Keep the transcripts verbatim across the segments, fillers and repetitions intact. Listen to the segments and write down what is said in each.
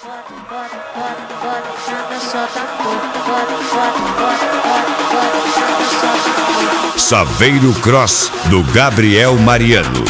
Saveiro Cross, do Gabriel Mariano.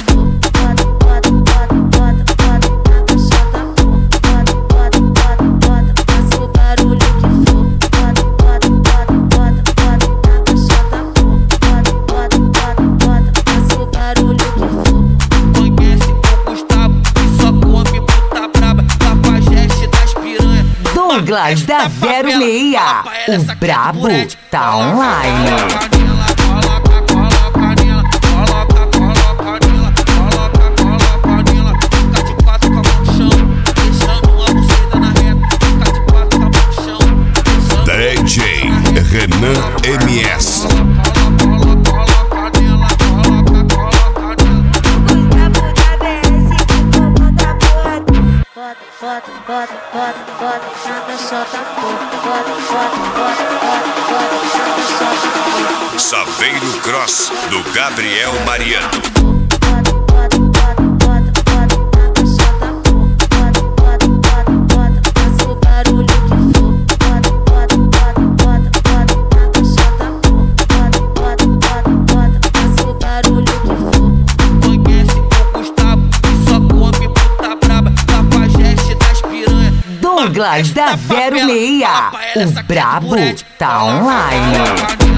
Douglas da Vero Meia, o brabo tá online. D J Renan M S. Saveiro Cross, do Gabriel Mariano. Douglas da Vero Meia, o brabo tá online.